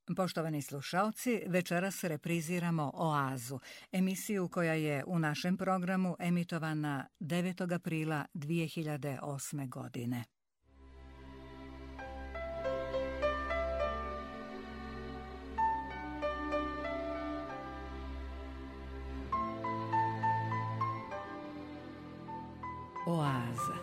Poštovani slušalci, večeras repriziramo Oazu, emisiju koja je u našem programu emitovana 9. aprila 2008. godine. Oaza.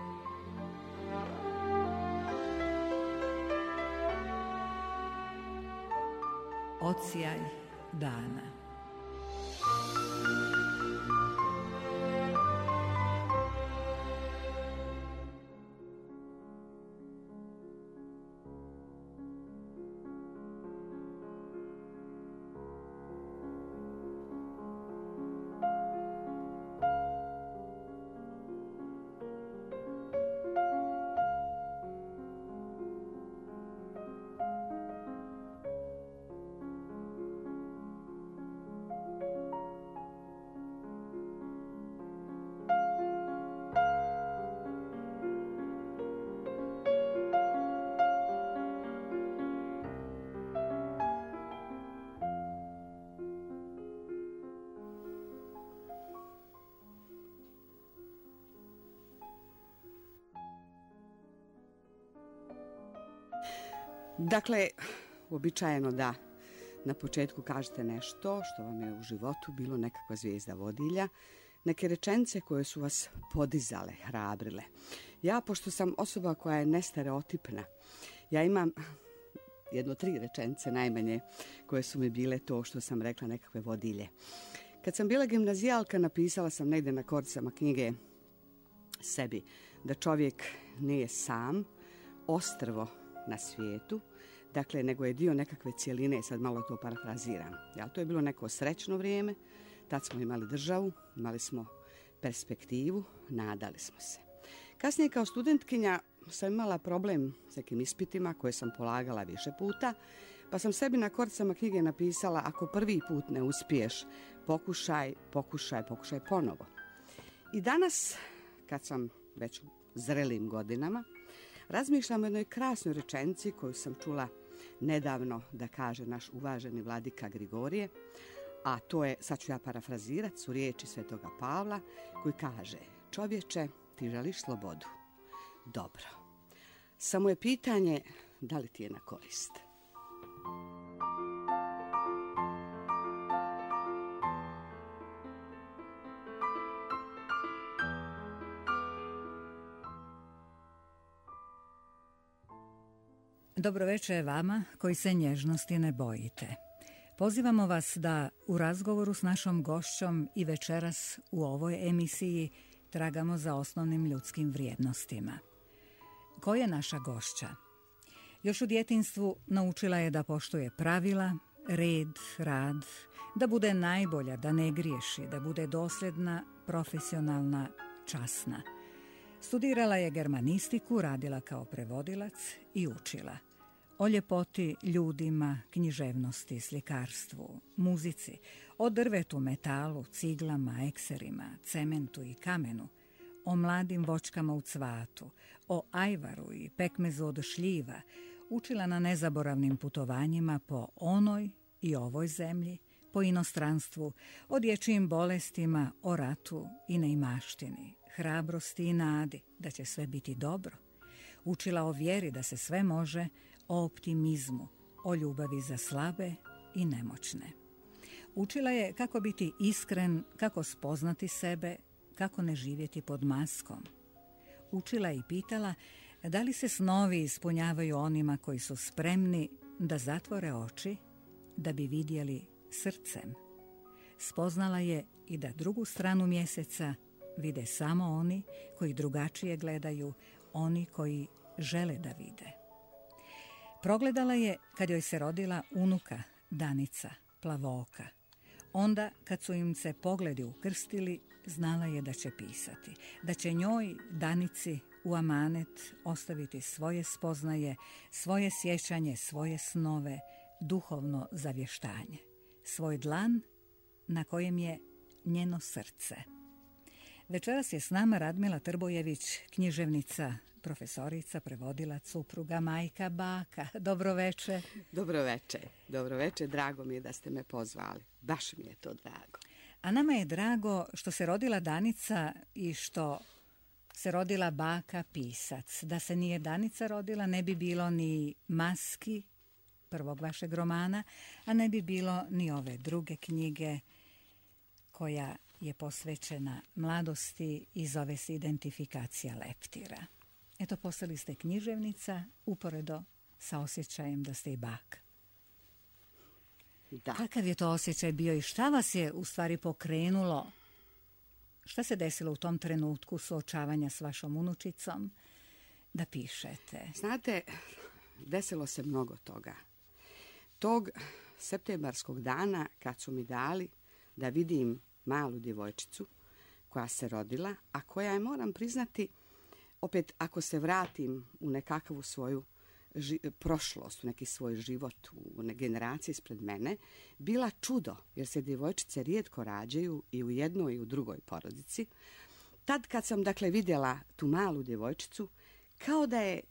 Odsjaj dana. Dakle, uobičajeno da na početku kažete nešto što vam je u životu bilo nekakva zvijezda vodilja, neke rečenice koje su vas podizale, hrabrile. Ja, pošto sam osoba koja je nestereotipna, ja imam 3 rečenice najmanje koje su mi bile to što sam rekla, nekakve vodilje. Kad sam bila gimnazijalka, napisala sam negdje na koricama knjige sebi da čovjek nije sam, ostrvo na svijetu, dakle, nego je dio nekakve cjeline, sad malo to parafraziram. To je bilo neko srećno vrijeme, tad smo imali državu, imali smo perspektivu, nadali smo se. Kasnije kao studentkinja sam imala problem s nekim ispitima koje sam polagala više puta, pa sam sebi na koricama knjige napisala: ako prvi put ne uspiješ, pokušaj ponovo. I danas, kad sam već u zrelim godinama, razmišljam o jednoj krasnoj rečenici koju sam čula nedavno da kaže naš uvaženi vladika Grigorije, a to je, sad ću ja parafrazirati, su riječi Svetoga Pavla koji kaže: čovječe, ti želiš slobodu? Dobro. Samo je pitanje da li ti je na korist. Dobro večer vama koji se nježnosti ne bojite. Pozivamo vas da u razgovoru s našom gošćom i večeras u ovoj emisiji tragamo za osnovnim ljudskim vrijednostima. Ko je naša gošća? Još u djetinjstvu naučila je da poštuje pravila, red, rad, da bude najbolja, da ne griješi, da bude dosljedna, profesionalna, časna. Studirala je germanistiku, radila kao prevodilac i učila o ljepoti, ljudima, književnosti, slikarstvu, muzici, o drvetu, metalu, ciglama, ekserima, cementu i kamenu, o mladim voćkama u cvatu, o ajvaru i pekmezu od šljiva, učila na nezaboravnim putovanjima po onoj i ovoj zemlji, po inostranstvu, o dječjim bolestima, o ratu i neimaštini, hrabrosti i nadi da će sve biti dobro. Učila o vjeri da se sve može, o optimizmu, o ljubavi za slabe i nemoćne. Učila je kako biti iskren, kako spoznati sebe, kako ne živjeti pod maskom. Učila i pitala da li se snovi ispunjavaju onima koji su spremni da zatvore oči da bi vidjeli srcem. Spoznala je i da drugu stranu mjeseca vide samo oni koji drugačije gledaju, oni koji žele da vide. Progledala je kad joj se rodila unuka Danica, Plavoka. Onda kad su im se pogledi ukrstili, znala je da će pisati, da će njoj, Danici, u amanet ostaviti svoje spoznaje, svoje sjećanje, svoje snove, duhovno zavještanje, svoj dlan na kojem je njeno srce. Večeras je s nama Radmila Trbojević, književnica, profesorica, prevodilac, supruga, majka, baka. Dobroveče. Dobroveče. Dobroveče, drago mi je da ste me pozvali. Baš mi je to drago. A nama je drago što se rodila Danica i što se rodila baka pisac. Da se nije Danica rodila, ne bi bilo ni Maski, prvog vašeg romana, a ne bi bilo ni ove druge knjige koja je posvećena mladosti i zove se Identifikacija leptira. Eto, postali ste književnica uporedo sa osjećajem da ste i baka. Da. Kakav je to osjećaj bio i šta vas je u stvari pokrenulo? Šta se desilo u tom trenutku suočavanja s vašom unučicom da pišete? Znate, desilo se mnogo toga. Tog septembarskog dana kad su mi dali da vidim malu djevojčicu koja se rodila, a koja je, moram priznati, opet ako se vratim u nekakvu svoju prošlost, u neki svoj život, u generaciji ispred mene, bila čudo, jer se djevojčice rijetko rađaju i u jednoj i u drugoj porodici. Tad kad sam, dakle, vidjela tu malu djevojčicu, kao da je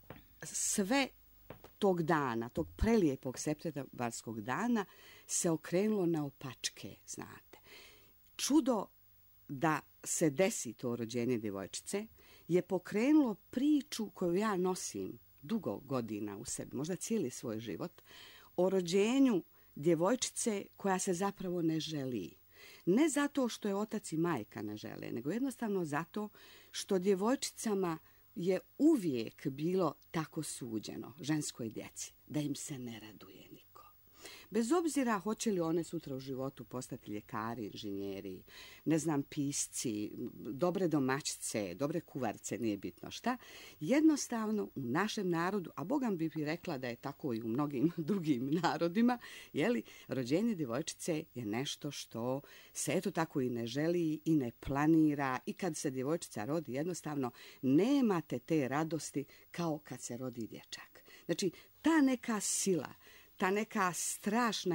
sve tog dana, tog prelijepog septembarskog dana, se okrenulo naopačke, znate. Čudo da se desi to rođenje djevojčice je pokrenulo priču koju ja nosim dugo godina u sebi, možda cijeli svoj život, o rođenju djevojčice koja se zapravo ne želi. Ne zato što je otac i majka ne žele, nego jednostavno zato što djevojčicama je uvijek bilo tako suđeno, ženskoj djeci, da im se ne raduje niko. Bez obzira hoće li one sutra u životu postati ljekari, inženjeri, ne znam, pisci, dobre domaćice, dobre kuvarce, nije bitno šta, jednostavno u našem narodu, a bogam bi rekla da je tako i u mnogim drugim narodima, rođenje djevojčice je nešto što se eto tako i ne želi i ne planira, i kad se djevojčica rodi jednostavno nemate te radosti kao kad se rodi dječak. Znači, ta neka sila, ta neka strašna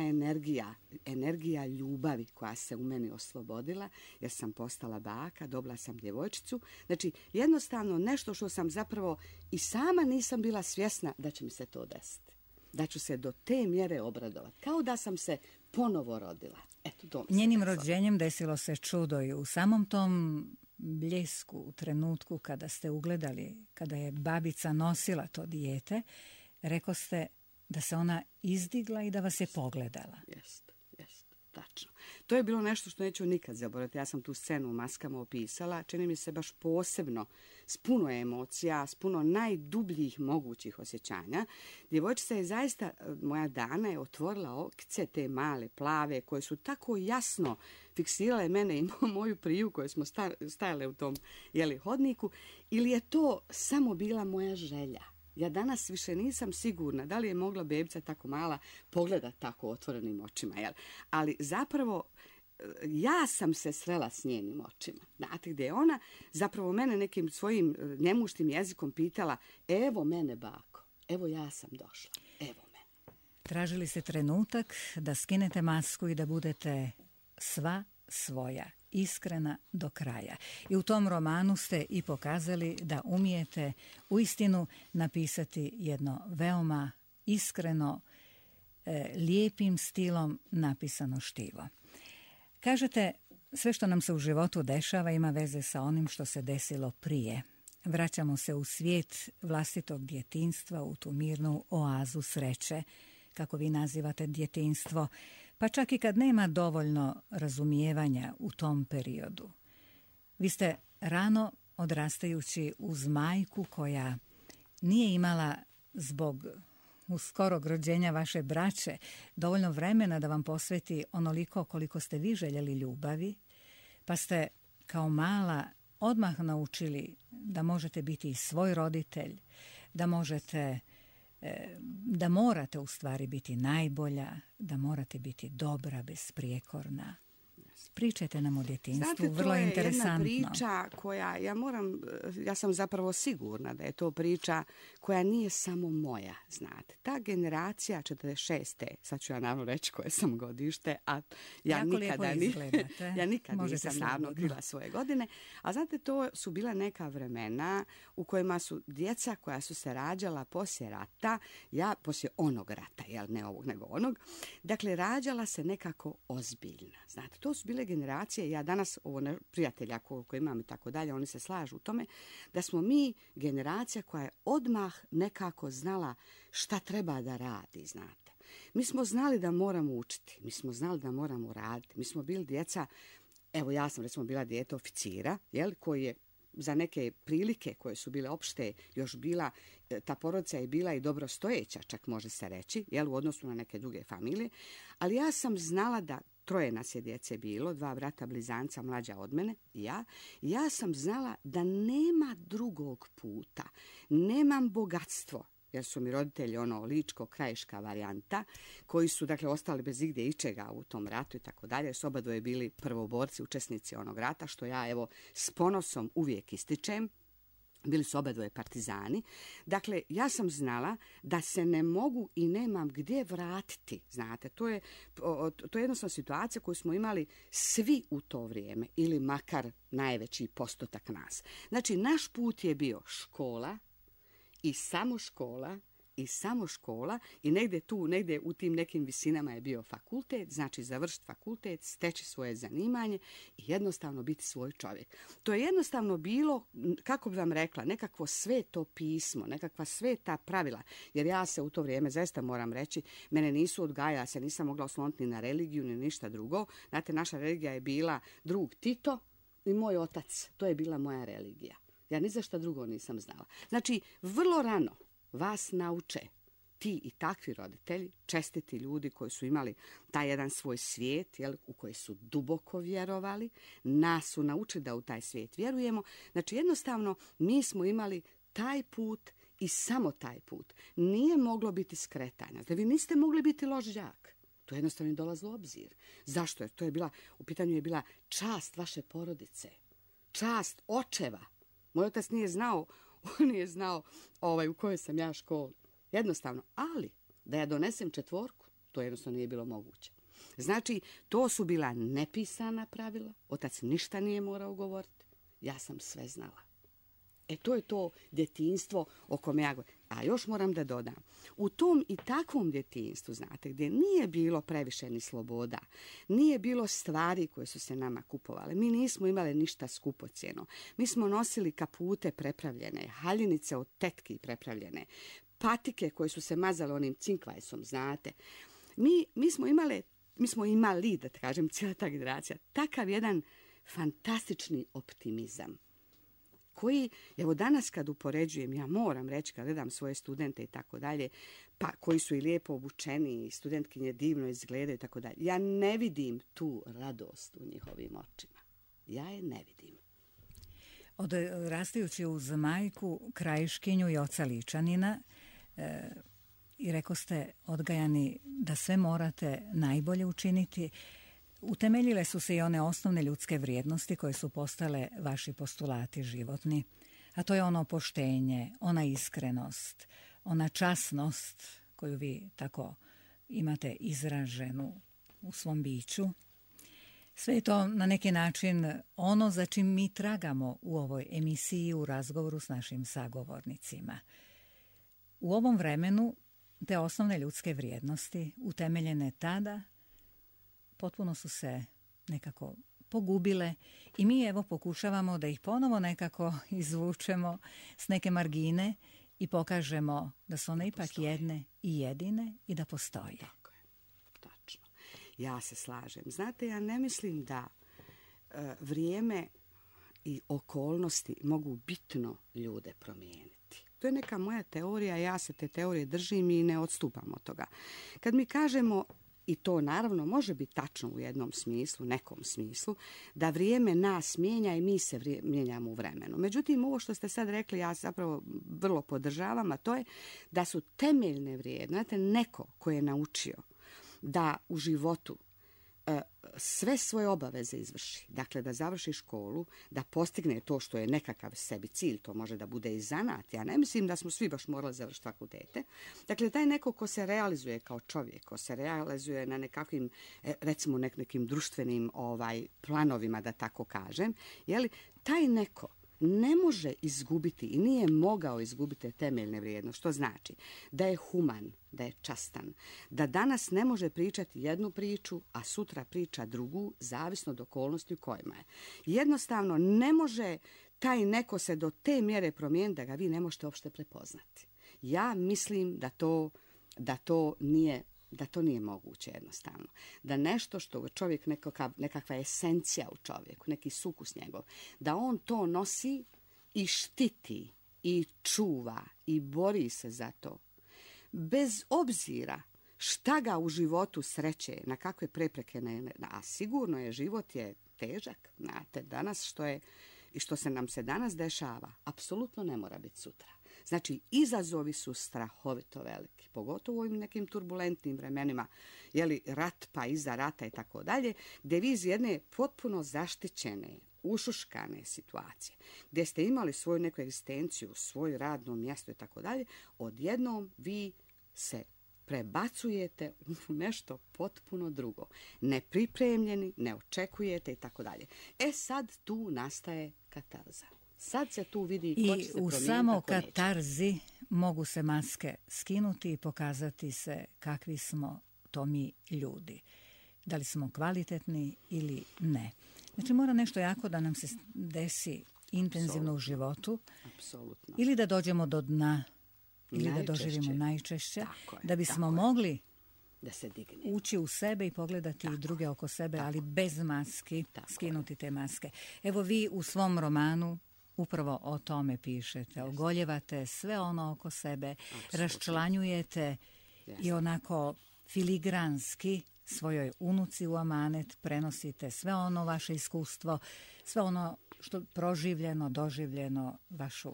energija ljubavi koja se u meni oslobodila, jer sam postala baka, dobila sam djevojčicu. Znači, jednostavno nešto što sam zapravo i sama nisam bila svjesna da će mi se to desiti. Da ću se do te mjere obradovati. Kao da sam se ponovo rodila. Eto, to njenim rođenjem desilo se čudo i u samom tom bljesku, u trenutku kada ste ugledali, kada je babica nosila to dijete, rekoste da se ona izdigla i da vas je pogledala. Jest, tačno. To je bilo nešto što neću nikad zaboraviti. Ja sam tu scenu u Maskama opisala. Čini mi se baš posebno, s puno emocija, s puno najdubljih mogućih osjećanja. Djevojčica je zaista, moja Dana je otvorila okice, te male, plave, koje su tako jasno fiksirale mene i moju priju koje smo stajale u tom hodniku. Ili je to samo bila moja želja? Ja danas više nisam sigurna da li je mogla bebica tako mala pogledati tako otvorenim očima. Ali zapravo ja sam se srela s njenim očima. Znate, gdje je ona zapravo mene nekim svojim njemuštim jezikom pitala: evo mene, bako, evo ja sam došla, evo me. Tražili ste trenutak da skinete masku i da budete sva svoja, iskrena do kraja. I u tom romanu ste i pokazali da umijete uistinu napisati jedno veoma iskreno, lijepim stilom napisano štivo. Kažete, sve što nam se u životu dešava ima veze sa onim što se desilo prije. Vraćamo se u svijet vlastitog djetinjstva, u tu mirnu oazu sreće, kako vi nazivate djetinjstvo, pa čak i kad nema dovoljno razumijevanja u tom periodu. Vi ste rano odrastajući uz majku koja nije imala zbog skorog rođenja vaše braće dovoljno vremena da vam posveti onoliko koliko ste vi željeli ljubavi, pa ste kao mala odmah naučili da možete biti i svoj roditelj, da morate u stvari biti najbolja, da morate biti dobra, besprijekorna. Pričajte nam o djetinjstvu, znate, vrlo je interesantno. To je jedna priča koja, ja sam zapravo sigurna da je to priča koja nije samo moja, znate. Ta generacija 46. sad ću ja naravno reći koje sam godište, a ja nikad nisam naravno krila svoje godine, a znate, to su bila neka vremena u kojima su djeca koja su se rađala poslije rata, poslije onog rata, jel, ne ovog nego onog, dakle, rađala se nekako ozbiljna. Znate, to su bile generacije, ja danas, prijatelja koliko imam i tako dalje, oni se slažu u tome, da smo mi generacija koja je odmah nekako znala šta treba da radi, znate. Mi smo znali da moramo učiti, mi smo znali da moramo raditi, mi smo bili djeca, evo ja sam recimo bila dijete oficira, jel, koji je za neke prilike koje su bile opšte još bila, ta porodica je bila i dobrostojeća, čak može se reći, jel, u odnosu na neke druge familije, ali ja sam znala da 3 nas je djece bilo, 2 brata blizanca mlađa od mene i ja sam znala da nema drugog puta, nemam bogatstvo, jer su mi roditelji ličko-krajiška varijanta, koji su dakle ostali bez igdje ičega u tom ratu i tako dalje, su obadvoje bili prvoborci, učesnici onog rata, što ja evo s ponosom uvijek ističem. Bili su obadvoje partizani. Dakle, ja sam znala da se ne mogu i nemam gdje vratiti. Znate, to je jednostavno situacija koju smo imali svi u to vrijeme, ili makar najveći postotak nas. Znači, naš put je bio škola i samo škola, i negdje u tim nekim visinama je bio fakultet, znači završiti fakultet, steći svoje zanimanje i jednostavno biti svoj čovjek. To je jednostavno bilo, kako bi vam rekla, nekakvo sveto pismo, nekakva sveta pravila, jer ja se u to vrijeme, zaista moram reći, mene nisu odgajali, ja se nisam mogla osloniti ni na religiju, ni ništa drugo. Znate, naša religija je bila drug Tito i moj otac, to je bila moja religija. Ja ni za šta drugo nisam znala. Znači, vrlo rano vas nauče ti i takvi roditelji, čestiti ljudi koji su imali taj jedan svoj svijet, jel, u koji su duboko vjerovali, nas su naučili da u taj svijet vjerujemo. Znači, jednostavno, mi smo imali taj put i samo taj put. Nije moglo biti skretanja. Da vi niste mogli biti loš đak. To jednostavno ne dolazilo u obzir. Zašto? Jer to je bila, u pitanju je bila čast vaše porodice, čast očeva. Moj otac nije znao u kojoj sam ja školi. Jednostavno, ali da ja donesem 4, to jednostavno nije bilo moguće. Znači, to su bila nepisana pravila, otac ništa nije morao govoriti, ja sam sve znala. To je to djetinjstvo o kome ja govorim. A još moram da dodam, u tom i takvom djetinjstvu, znate, gdje nije bilo previše ni sloboda, nije bilo stvari koje su se nama kupovale, mi nismo imali ništa skupocjeno, mi smo nosili kapute prepravljene, haljinice od tetki prepravljene, patike koje su se mazale onim cinkvajsom, znate. Mi smo imali, da kažem, cijela ta generacija, takav jedan fantastični optimizam, koji, evo danas kad upoređujem, ja moram reći kad gledam svoje studente i tako dalje, pa koji su i lijepo obučeni, studentkinje divno izgledaju i tako dalje, ja ne vidim tu radost u njihovim očima. Ja je ne vidim. Odrastajući uz majku, krajiškinju i oca Ličanina, i rekoste odgajani da sve morate najbolje učiniti, utemeljile su se i one osnovne ljudske vrijednosti koje su postale vaši postulati životni, a to je ono poštenje, ona iskrenost, ona časnost koju vi tako imate izraženu u svom biću. Sve je to na neki način ono za čim mi tragamo u ovoj emisiji u razgovoru s našim sagovornicima. U ovom vremenu te osnovne ljudske vrijednosti utemeljene tada potpuno su se nekako pogubile i mi evo pokušavamo da ih ponovo nekako izvučemo s neke margine i pokažemo da su one ipak jedne i jedine i da postoje. Tako je, tačno. Ja se slažem. Znate, ja ne mislim da vrijeme i okolnosti mogu bitno ljude promijeniti. To je neka moja teorija, ja se te teorije držim i ne odstupam od toga. Kad mi kažemo, i to naravno može biti tačno u jednom smislu, nekom smislu, da vrijeme nas mijenja i mi se mijenjamo u vremenu. Međutim, ovo što ste sad rekli, ja zapravo vrlo podržavam, a to je da su temeljne vrijednosti, znate, neko ko je naučio da u životu sve svoje obaveze izvrši. Dakle, da završi školu, da postigne to što je nekakav sebi cilj, to može da bude i zanat. Ja ne mislim da smo svi baš morali završiti fakultete. Dakle, taj neko ko se realizuje kao čovjek, ko se realizuje na nekakvim, recimo nekim društvenim planovima, da tako kažem, taj neko ne može izgubiti i nije mogao izgubiti temeljne vrijednosti. Što znači? Da je human, da je častan, da danas ne može pričati jednu priču, a sutra priča drugu, zavisno od okolnosti u kojima je. Jednostavno ne može taj neko se do te mjere promijeniti da ga vi ne možete uopšte prepoznati. Ja mislim da to nije moguće jednostavno. Da nešto što čovjek, nekakva esencija u čovjeku, neki sukus njegov, da on to nosi i štiti i čuva i bori se za to. Bez obzira šta ga u životu sreće, na kakve prepreke a sigurno je, život je težak. Znate, danas što se nam se danas dešava, apsolutno ne mora biti sutra. Znači, izazovi su strahovito veliki, pogotovo u ovim nekim turbulentnim vremenima, rat pa iza rata i tako dalje, gdje vi iz jedne potpuno zaštićene, ušuškane situacije, gdje ste imali svoju neku egzistenciju, svoje radno mjesto i tako dalje, odjednom vi se prebacujete u nešto potpuno drugo. Nepripremljeni, ne očekujete i tako dalje. Sad tu nastaje katarza. Sad se tu vidi ko će se promijeniti. I u samo katarzi mogu se maske skinuti i pokazati se kakvi smo to mi ljudi. Da li smo kvalitetni ili ne. Znači mora nešto jako da nam se desi intenzivno u životu. Apsolutno. Ili da dođemo do dna, ili da doživimo najčešće, da bismo mogli da se digne, ući u sebe i pogledati i druge oko sebe, ali bez maski, skinuti te maske. Evo vi u svom romanu upravo o tome pišete. Ogoljevate sve ono oko sebe, raščlanjujete i onako filigranski svojoj unuci u amanet prenosite sve ono vaše iskustvo, sve ono što proživljeno, doživljeno, vašu...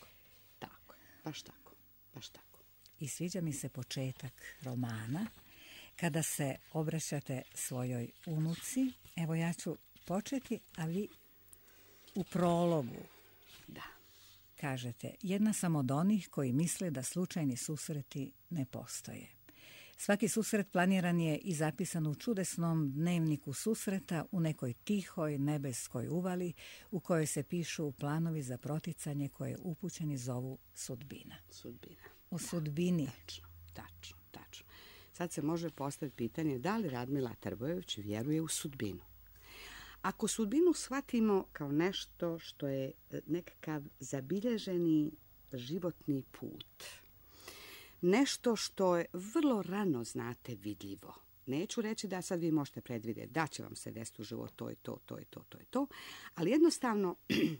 Tako, baš tako. I sviđa mi se početak romana, kada se obraćate svojoj unuci. Evo ja ću početi, a vi u prologu kažete: jedna sam od onih koji misle da slučajni susreti ne postoje. Svaki susret planiran je i zapisan u čudesnom dnevniku susreta u nekoj tihoj nebeskoj uvali u kojoj se pišu planovi za proticanje koje upućeni zovu sudbina. O sudbini. Tačno. Sad se može postaviti pitanje da li Radmila Trbojević vjeruje u sudbinu. Ako sudbinu shvatimo kao nešto što je nekakav zabilježeni životni put, nešto što je vrlo rano, znate, vidljivo. Neću reći da sad vi možete predvidjeti da će vam se desiti u život to i to, ali jednostavno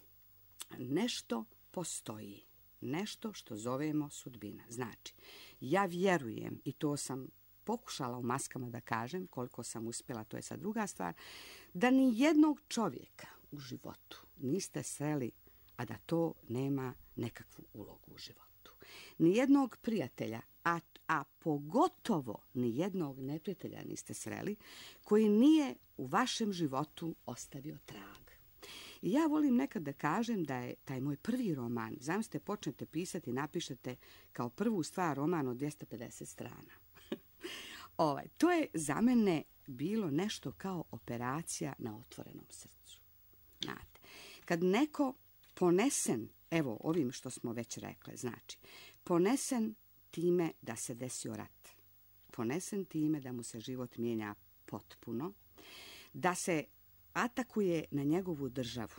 nešto postoji. Nešto što zovemo sudbina. Znači, ja vjerujem, i to sam pokušala u maskama da kažem, koliko sam uspjela, to je sad druga stvar, da ni jednog čovjeka u životu niste sreli, a da to nema nekakvu ulogu u životu. Ni jednog prijatelja, a pogotovo ni jednog neprijatelja niste sreli, koji nije u vašem životu ostavio trag. I ja volim nekad da kažem da je taj moj prvi roman, zamislite, počnete pisati, napišete kao prvu stvar roman od 250 strana. To je za mene bilo nešto kao operacija na otvorenom srcu. Znate, kad neko ponesen, evo ovim što smo već rekli, znači, ponesen time da se desio rat, ponesen time da mu se život mijenja potpuno, da se atakuje na njegovu državu,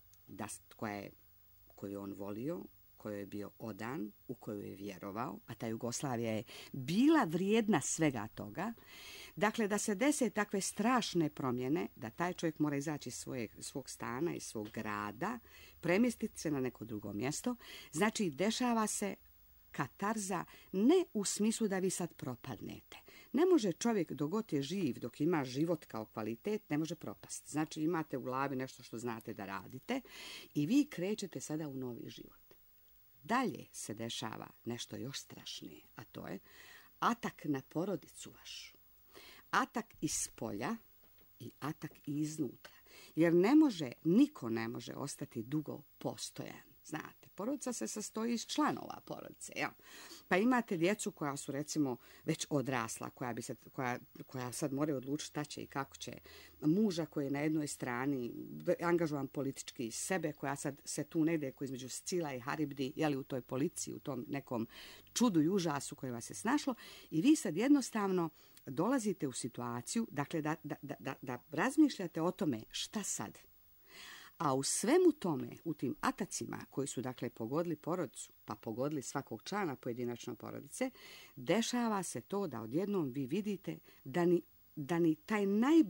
koju je on volio, kojoj je bio odan, u koju je vjerovao, a ta Jugoslavija je bila vrijedna svega toga. Dakle, da se dese takve strašne promjene, da taj čovjek mora izaći iz svog stana, iz svog grada, premjestiti se na neko drugo mjesto. Znači, dešava se katarza ne u smislu da vi sad propadnete. Ne može čovjek dok god je živ, dok ima život kao kvalitet, ne može propasti. Znači, imate u glavi nešto što znate da radite i vi krećete sada u novi život. Dalje se dešava nešto još strašnije, a to je atak na porodicu vašu. Atak iz polja, i atak iznutra. Jer niko ne može ostati dugo postojan. Znate, porodica se sastoji iz članova porodice. Ja. Pa imate djecu koja su recimo već odrasla, koja sad moraju odlučiti šta će i kako će. Muža koji je na jednoj strani, angažovan politički, sebe koja sad se tu negdje između Scila i Haribdi, u toj policiji, u tom nekom čudu i užasu koje vas je snašlo. I vi sad jednostavno dolazite u situaciju, dakle, da razmišljate o tome šta sad. A u svemu tome, u tim atacima koji su, dakle, pogodili porodicu, pa pogodili svakog člana pojedinačno porodice, dešava se to da odjednom vi vidite da ni taj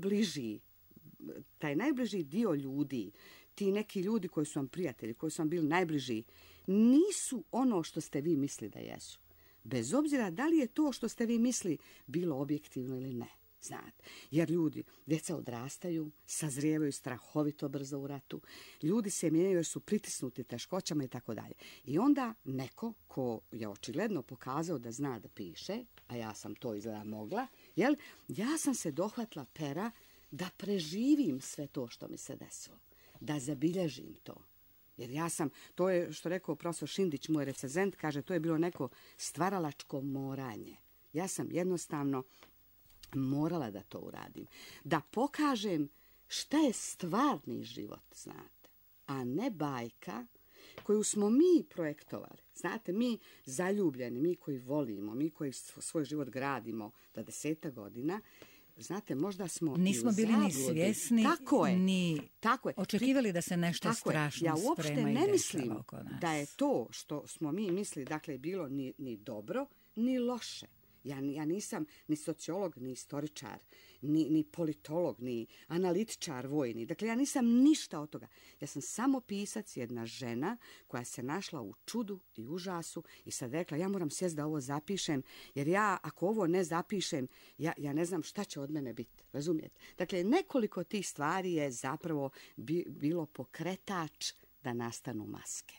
najbliži dio ljudi, ti neki ljudi koji su vam prijatelji, koji su vam bili najbliži, nisu ono što ste vi mislili da jesu. Bez obzira da li je to što ste vi mislili bilo objektivno ili ne. Znate, jer djeca odrastaju, sazrijevaju strahovito brzo u ratu, ljudi se mijenjaju jer su pritisnuti teškoćama i tako dalje. I onda neko ko je očigledno pokazao da zna da piše, a ja sam to izgleda mogla, ja sam se dohvatila pera da preživim sve to što mi se desilo, da zabilježim to. Jer to je što rekao profesor Šindić, moj recenzent, kaže to je bilo neko stvaralačko moranje. Ja sam jednostavno morala da to uradim. Da pokažem šta je stvarni život, znate, a ne bajka koju smo mi projektovali. Znate, mi zaljubljeni, mi koji volimo, mi koji svoj život gradimo 20 godina, znate, možda smo nismo bili ni svjesni, ni očekivali da se nešto strašno sprema i dešava oko nas. Ja uopšte ne mislim da je to što smo mi mislili, dakle, bilo ni dobro, ni loše. Ja nisam ni sociolog, ni istoričar, ni politolog, ni analitičar vojni. Dakle, ja nisam ništa od toga. Ja sam samo pisac, jedna žena koja se našla u čudu i užasu i sad rekla, ja moram sjest da ovo zapišem, jer ja, ako ovo ne zapišem, ja ne znam šta će od mene biti. Razumijete? Dakle, nekoliko tih stvari je zapravo bilo pokretač da nastanu maske.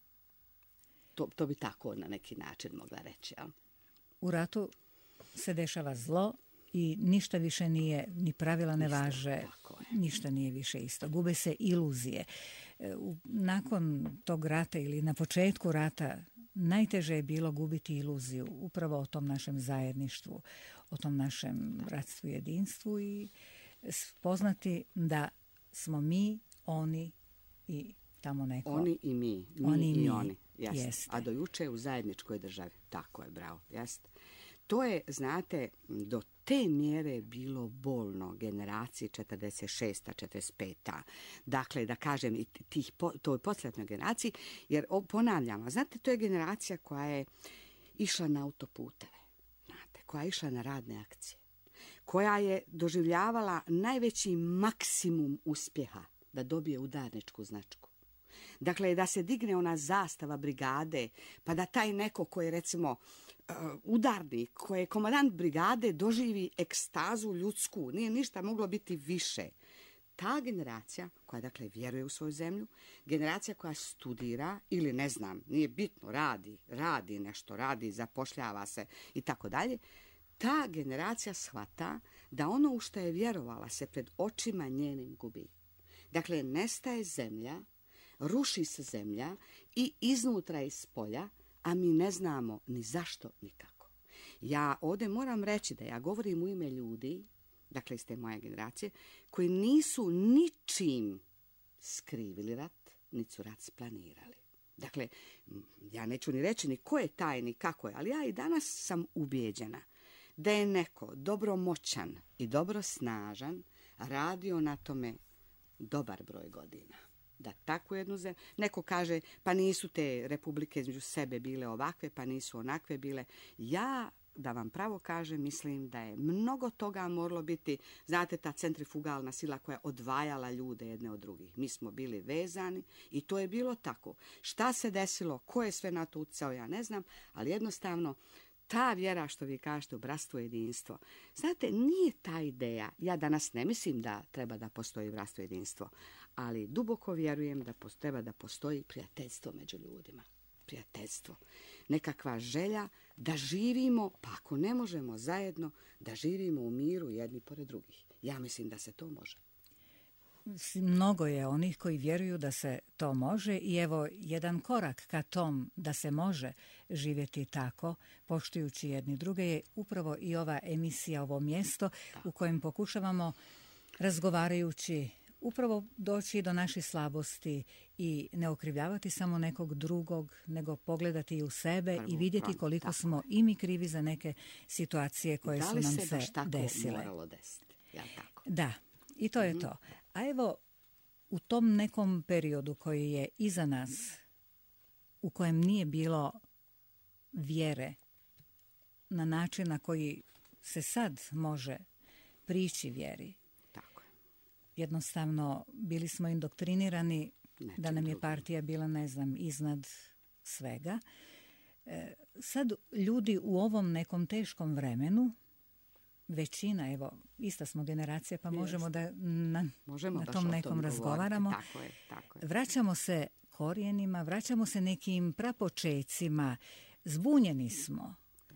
To bi tako na neki način mogla reći, jel? U ratu se dešava zlo i ništa više nije, ni pravila ne važe, ništa nije više isto. Gube se iluzije. Nakon tog rata ili na početku rata najteže je bilo gubiti iluziju upravo o tom našem zajedništvu, o tom našem bratstvu i jedinstvu i spoznati da smo mi, oni i tamo neko. Oni i mi i oni. Jeste. A do juče u zajedničkoj državi. Tako je, bravo. Jeste. To je, znate, do te mjere bilo bolno generaciji 46. 45. Dakle, da kažem, i toj posljednjoj generaciji, jer ponavljamo, znate, to je generacija koja je išla na autoputeve, znate, koja je išla na radne akcije, koja je doživljavala najveći maksimum uspjeha da dobije udarničku značku. Dakle, da se digne ona zastava brigade, pa da taj neko koji je, recimo, udarnik, koji je komandant brigade, doživi ekstazu ljudsku. Nije ništa moglo biti više. Ta generacija, koja, dakle, vjeruje u svoju zemlju, generacija koja studira ili, ne znam, nije bitno, radi nešto, zapošljava se i tako dalje, ta generacija shvata da ono u što je vjerovala se pred očima njenim gubi. Dakle, nestaje zemlja, ruši se zemlja i iznutra iz polja, a mi ne znamo ni zašto, ni kako. Ja ovdje moram reći da ja govorim u ime ljudi, dakle iz te moje generacije, koji nisu ničim skrivili rat, niti su rat splanirali. Dakle, ja neću ni reći ni ko je taj, ni kako je, ali ja i danas sam ubijeđena da je neko dobro moćan i dobro snažan radio na tome dobar broj godina. Da takvu jednu zemlju, neko kaže pa nisu te republike između sebe bile ovakve, pa nisu onakve bile. Ja, da vam pravo kažem, mislim da je mnogo toga moralo biti, znate, ta centrifugalna sila koja je odvajala ljude jedne od drugih. Mi smo bili vezani i to je bilo tako. Šta se desilo, ko je sve na to utjecao, ja ne znam, ali jednostavno ta vjera, što vi kažete, u bratstvo i jedinstvo. Znate, nije ta ideja, ja danas ne mislim da treba da postoji bratstvo i jedinstvo, ali duboko vjerujem da treba da postoji prijateljstvo među ljudima. Prijateljstvo. Nekakva želja da živimo, pa ako ne možemo zajedno, da živimo u miru jedni pored drugih. Ja mislim da se to može. Mnogo je onih koji vjeruju da se to može i evo jedan korak ka tom da se može živjeti tako, poštujući jedni druge, je upravo i ova emisija, ovo mjesto u kojem pokušavamo, razgovarajući, upravo doći do naših slabosti i ne okrivljavati samo nekog drugog, nego pogledati i u sebe i vidjeti koliko smo i mi krivi za neke situacije koje su nam se desile. Da li se baš tako moralo desiti? Ja, tako. Da, i to je to. A evo, u tom nekom periodu koji je iza nas, u kojem nije bilo vjere na način na koji se sad može prići vjeri, tako je. Jednostavno bili smo indoktrinirani da nam je partija bila, ne znam, iznad svega. Sad ljudi u ovom nekom teškom vremenu, većina, evo, ista smo generacija, pa možemo da na tom nekom razgovaramo. Tako je. Vraćamo se korijenima, vraćamo se nekim prapočecima, zbunjeni smo.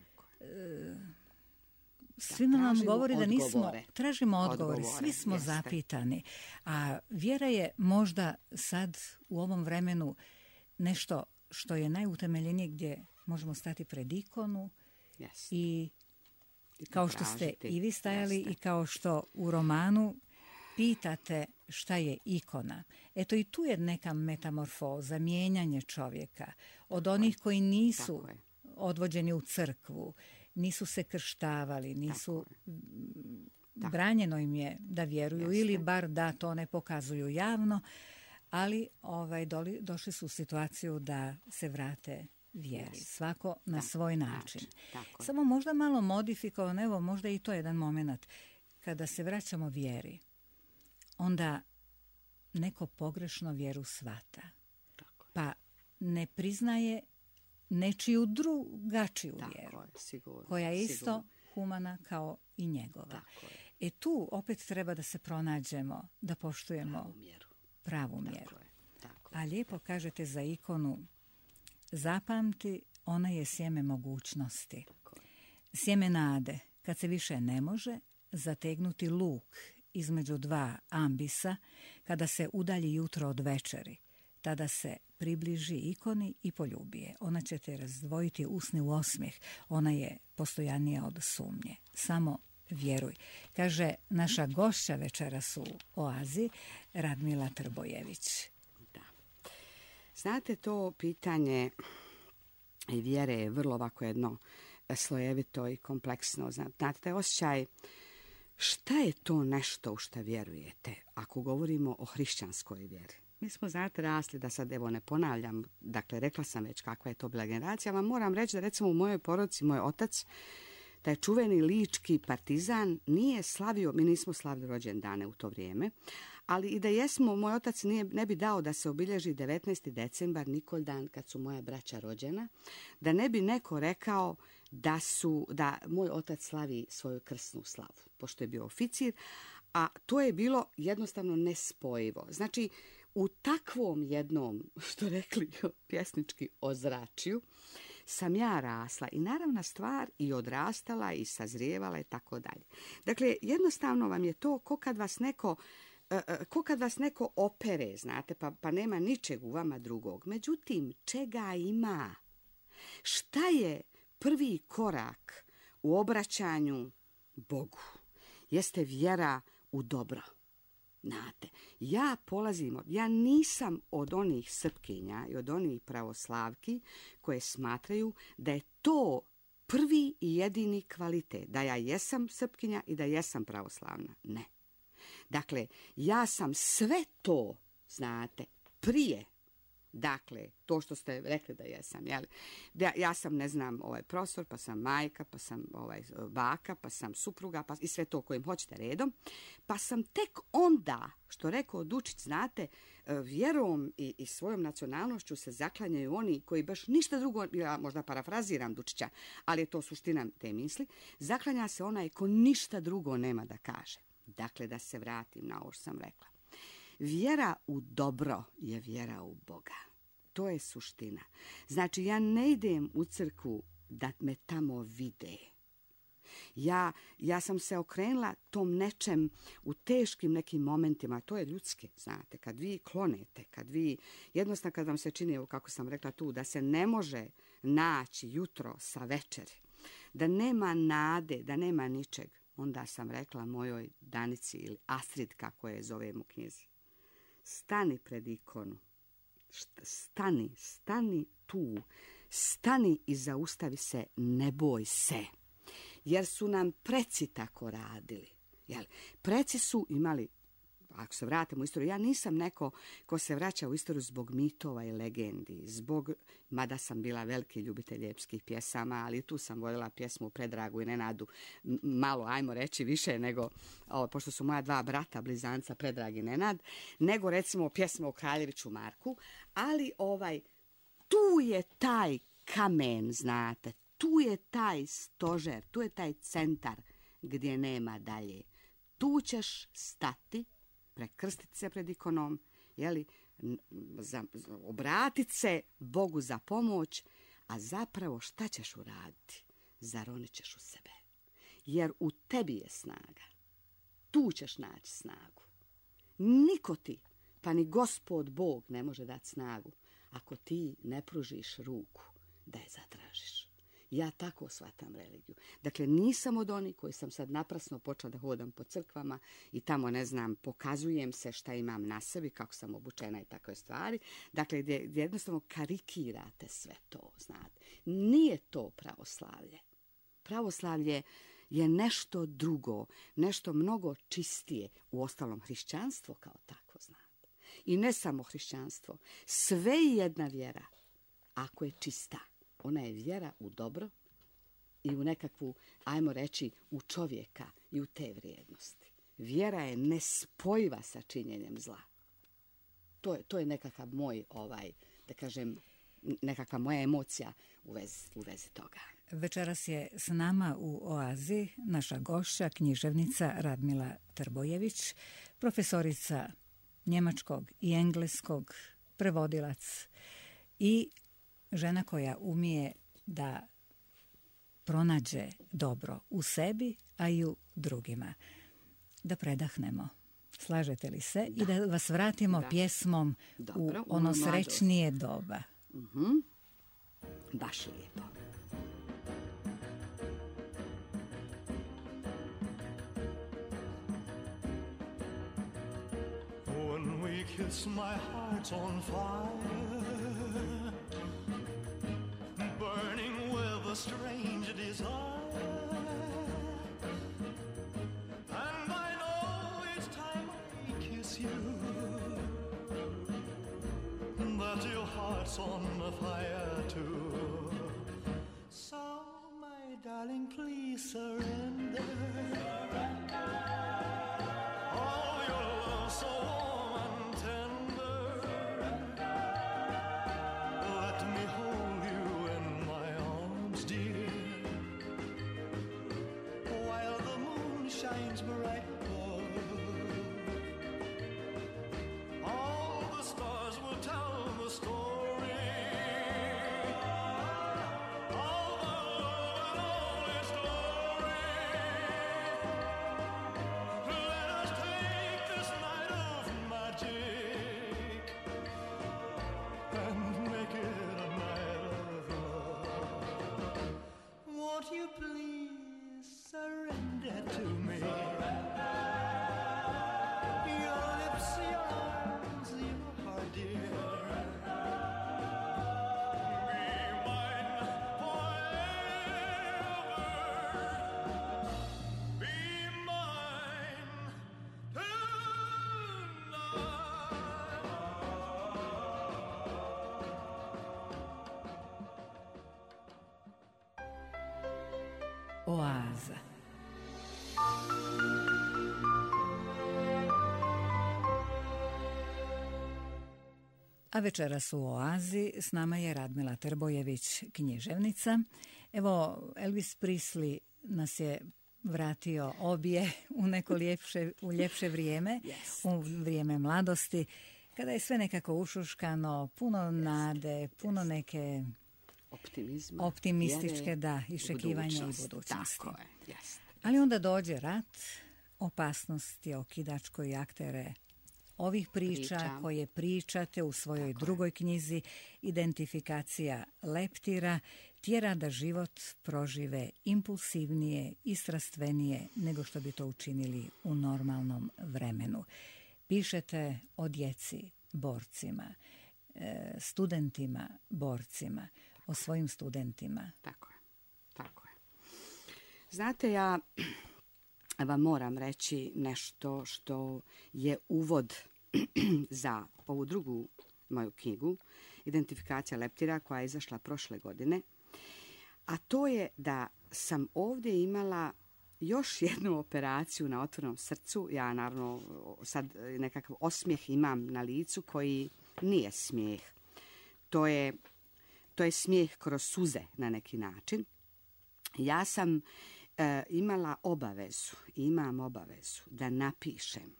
Svima nam govori da nismo, tražimo odgovore, svi smo zapitani. A vjera je možda sad u ovom vremenu nešto što je najutemeljenije, gdje možemo stati pred ikonu i kao što ste i vi stajali i kao što u romanu pitate šta je ikona. Eto i tu je neka metamorfoza, mijenjanje čovjeka od onih koji nisu odvođeni u crkvu, nisu se krštavali, nisu, branjeno im je da vjeruju ili bar da to ne pokazuju javno, ali došli su u situaciju da se vrate vjeri, svako na svoj način. Samo možda malo modifikovan, evo možda i to jedan moment. Kada se vraćamo vjeri, onda neko pogrešno vjeru shvata, pa ne priznaje nečiju drugačiju vjeru, koja je isto humana kao i njegova. Tu opet treba da se pronađemo, da poštujemo pravu mjeru. A lijepo kažete za ikonu, zapamti, ona je sjeme mogućnosti. Sjeme nade, kad se više ne može, zategnuti luk između dva ambisa, kada se udalji jutro od večeri, tada se približi ikoni i poljubi je. Ona će te razdvojiti usni u osmijeh. Ona je postojanija od sumnje. Samo vjeruj. Kaže naša gošća večeras u Oazi, Radmila Trbojević. Da. Znate, to pitanje vjere je vrlo ovako jedno slojevito i kompleksno. Znate, taj osjećaj, šta je to nešto u šta vjerujete, ako govorimo o hrišćanskoj vjeri? Mi smo, znate, rasli, da sad evo ne ponavljam, dakle, rekla sam već kakva je to bila generacija, vam moram reći da recimo u mojoj porodici, moj otac, taj čuveni lički partizan, nije slavio, mi nismo slavili rođendane u to vrijeme, ali i da jesmo, moj otac ne bi dao da se obilježi 19. decembar, Nikoldan, kad su moja braća rođena, da ne bi neko rekao da moj otac slavi svoju krsnu slavu, pošto je bio oficir, a to je bilo jednostavno nespojivo. Znači, u takvom jednom, što rekli pjesnički, ozračju, sam ja rasla i naravna stvar i odrastala i sazrijevala i tako dalje. Dakle, jednostavno vam je to ko kad vas neko opere, znate, pa nema ničeg u vama drugog. Međutim, čega ima? Šta je prvi korak u obraćanju Bogu? Jeste vjera u dobro. Znate, ja nisam od onih srpkinja i od onih pravoslavki koje smatraju da je to prvi i jedini kvalitet, da ja jesam srpkinja i da jesam pravoslavna. Ne. Dakle, ja sam sve to, znate, prije. Dakle, to što ste rekli da jesam, jel? Ja sam, ne znam, profesor, pa sam majka, pa sam baka, pa sam supruga, pa i sve to kojim hoćete redom. Pa sam tek onda, što rekao Dučić, znate, vjerom i svojom nacionalnošću se zaklanjaju oni koji baš ništa drugo, ja možda parafraziram Dučića, ali je to suština te misli, zaklanja se onaj ko ništa drugo nema da kaže. Dakle, da se vratim na ovo što sam rekla. Vjera u dobro je vjera u Boga. To je suština. Znači, ja ne idem u crkvu da me tamo vide. Ja sam se okrenula tom nečem u teškim nekim momentima, to je ljudski, znate, kad vi klonete, jednostavno kad vam se čini, evo kako sam rekla tu, da se ne može naći jutro sa večeri, da nema nade, da nema ničeg, onda sam rekla mojoj Danici ili Astrid, kako je zovem u knjizi, stani pred ikonu, stani tu, stani i zaustavi se, ne boj se. Jer su nam preci tako radili. Preci su imali, ako se vratimo u istoriju, ja nisam neko ko se vraća u istoriju zbog mitova i legendi, mada sam bila veliki ljubitelj epskih pjesama, ali tu sam voljela pjesmu Predragu i Nenadu malo, ajmo reći, više nego, pošto su moja dva brata, blizanca Predrag i Nenad, nego recimo pjesmu o Kraljeviću Marku, ali tu je taj kamen, znate, tu je taj stožer, tu je taj centar gdje nema dalje. Tu ćeš stati, prekrstiti se pred ikonom, obratiti se Bogu za pomoć, a zapravo šta ćeš uraditi? Zaronit ćeš u sebe. Jer u tebi je snaga. Tu ćeš naći snagu. Niko ti, pa ni Gospod Bog ne može dati snagu ako ti ne pružiš ruku da je zatražiš. Ja tako shvatam religiju. Dakle, nisam od onih koji sam sad naprasno počela da hodam po crkvama i tamo, ne znam, pokazujem se šta imam na sebi, kako sam obučena i takve stvari. Dakle, gdje jednostavno karikirate sve to, znate. Nije to pravoslavlje. Pravoslavlje je nešto drugo, nešto mnogo čistije, uostalom hrišćanstvo kao tako, znate. I ne samo hrišćanstvo, sve jedna vjera, ako je čista, ona je vjera u dobro i u nekakvu, ajmo reći, u čovjeka i u te vrijednosti. Vjera je nespojiva sa činjenjem zla. To je nekakav moj, da kažem, nekakva moja emocija u vezi toga. Večeras je s nama u Oazi naša gošća, književnica Radmila Trbojević, profesorica njemačkog i engleskog, prevodilac i žena koja umije da pronađe dobro u sebi, a i u drugima. Da predahnemo. Slažete li se? Da. I da vas vratimo pjesmom dobro, u ono srećnije doba. Baš lijepo. When we kiss, my heart's on fire, burning with a strange desire, and I know each time I kiss you that your heart's on fire too. So, my darling, please surrender. Oh, your love so warm and tender. Let me hold you in my arms, dear, while the moon shines bright above. All the stars will tell the story of the love and only story. Let us take this night of magic and make it a night of love. Won't you please surrender to me? Your lips, your arms, your heart, dear. Be mine forever. Be mine tonight. Oaza. A večeras u Oazi s nama je Radmila Trbojević, književnica. Evo, Elvis Presley nas je vratio obje u neko ljepše vrijeme, u vrijeme mladosti, kada je sve nekako ušuškano, puno nade, puno neke optimizma, optimističke, vjere, da, iščekivanja i budućnost. budućnosti. Tako je, jeste. Ali onda dođe rat, opasnosti, okidačko i aktere ovih priča koje pričate u svojoj drugoj knjizi Identifikacija leptira tjera da život prožive impulsivnije i strastvenije nego što bi to učinili u normalnom vremenu. Pišete o djeci, borcima, studentima, borcima, o svojim studentima. Tako je, tako je. Znate, ja vam moram reći nešto što je uvod za ovu drugu moju knjigu, Identifikacija leptira, koja je izašla prošle godine. A to je da sam ovdje imala još jednu operaciju na otvorenom srcu. Ja naravno sad nekakav osmijeh imam na licu koji nije smijeh. To je smijeh kroz suze na neki način. Ja sam imala obavezu, imam obavezu da napišem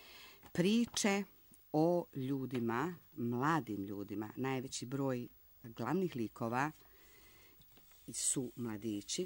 priče o ljudima, mladim ljudima. Najveći broj glavnih likova su mladići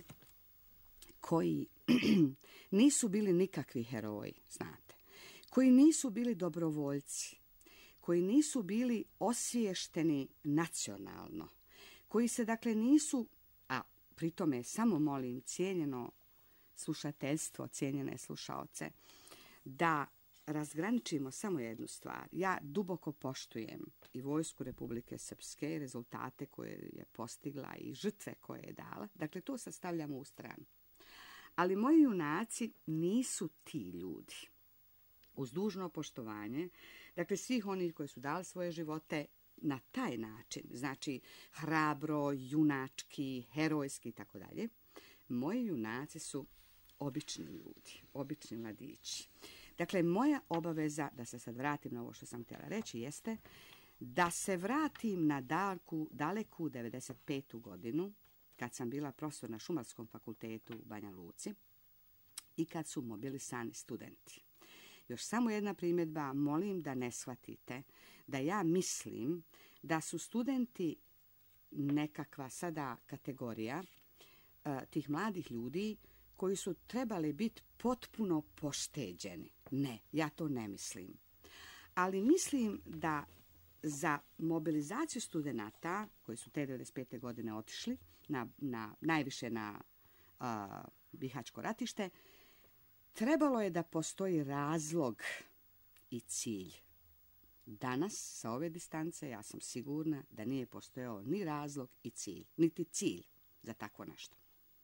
koji nisu bili nikakvi heroji, znate, koji nisu bili dobrovoljci, koji nisu bili osviješteni nacionalno, koji se dakle nisu, a pri tome samo molim cijenjeno slušateljstvo, cijenjene slušaoce, da razgraničimo samo jednu stvar. Ja duboko poštujem i Vojsku Republike Srpske i rezultate koje je postigla i žrtve koje je dala. Dakle, to sad stavljamo u stranu. Ali moji junaci nisu ti ljudi. Uz dužno poštovanje, dakle, svih onih koji su dali svoje živote na taj način, znači hrabro, junački, herojski i tako dalje, moji junaci su obični ljudi, obični mladići. Dakle, moja obaveza, da se sad vratim na ovo što sam htjela reći, jeste da se vratim na daleku 95. godinu, kad sam bila profesor na Šumarskom fakultetu u Banja Luci i kad su mobilisani studenti. Još samo jedna primjedba, molim da ne shvatite da ja mislim da su studenti nekakva sada kategorija tih mladih ljudi koji su trebali biti potpuno pošteđeni. Ne, ja to ne mislim. Ali mislim da za mobilizaciju studenata, koji su te 95. godine otišli, najviše na Bihaćko ratište, trebalo je da postoji razlog i cilj. Danas, sa ove distance, ja sam sigurna da nije postojao ni razlog i cilj, niti cilj za takvo nešto.